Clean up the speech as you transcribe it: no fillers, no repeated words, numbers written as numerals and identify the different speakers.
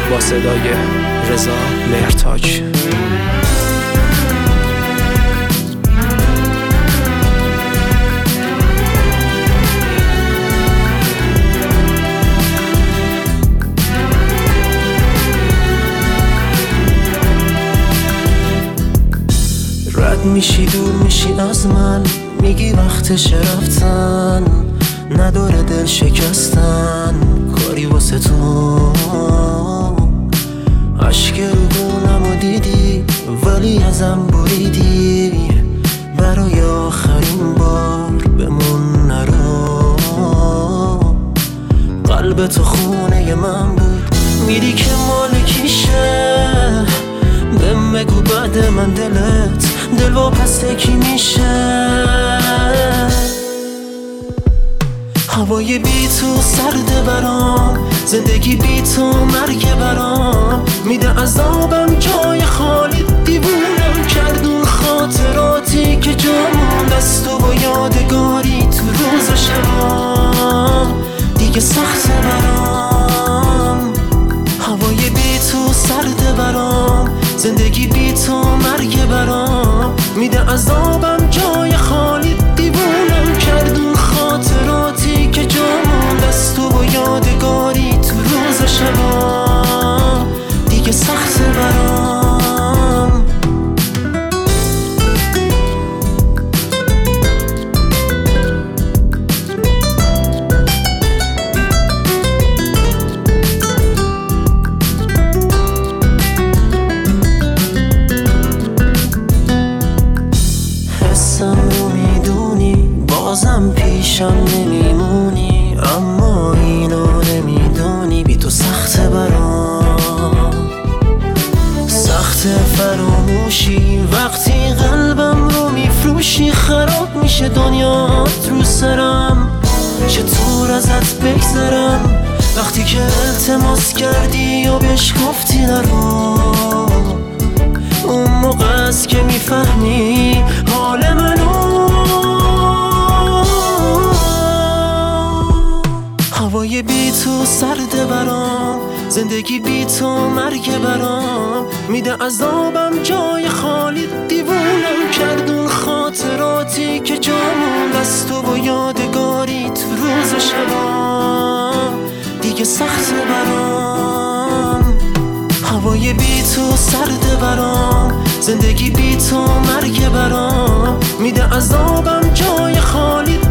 Speaker 1: با صدای رضا مهرتاج.
Speaker 2: رد میشی دور میشی از من، میگی وقتش رفتن، نداره دل شکستن کاری واسه تو. عشق روگونمو دیدی ولی ازم بریدی، برای آخرین بار بمون نرو. قلب تو خونه من بود، میری که مال کیشه؟ بهم بگو بعد من دل واپس کی میشه؟ هوای بی تو سرده برام، زندگی بی تو مرگ برام، میده عذابم جای خالی، دیوونم کردون خاطراتی که جامون دست و یادگاری تو روز شبام دیگه سخته برام. هوای بی تو سرده برام، زندگی بی تو مرگ برام، میده عذابم جای خالی، دیوونم کردون خاطراتی که جامون دست و یادگاری تو روز شبام دیگه سخته برام. رو میدونی بازم پیشم نمیمونی، اما اینو نمیدونی بی تو سخته برام. سخت فراموشی وقتی قلبم رو میفروشی، خراب میشه دنیات رو سرم، چطور ازت بگذرم وقتی که التماس کردی و بهش گفتی نرو. اون موقع است که میفهمی حال منو. هوای بی تو سرده برام، زندگی بی تو مرگ برام، میده عذابم جای خالی، دیوونم کردون خاطراتی که جامون دست و یادگاری تو روز شبام دیگه سخته برام. هوای بی تو سرده برام، زندگی بی تو مرگ برام، میده عذابم جای خالی،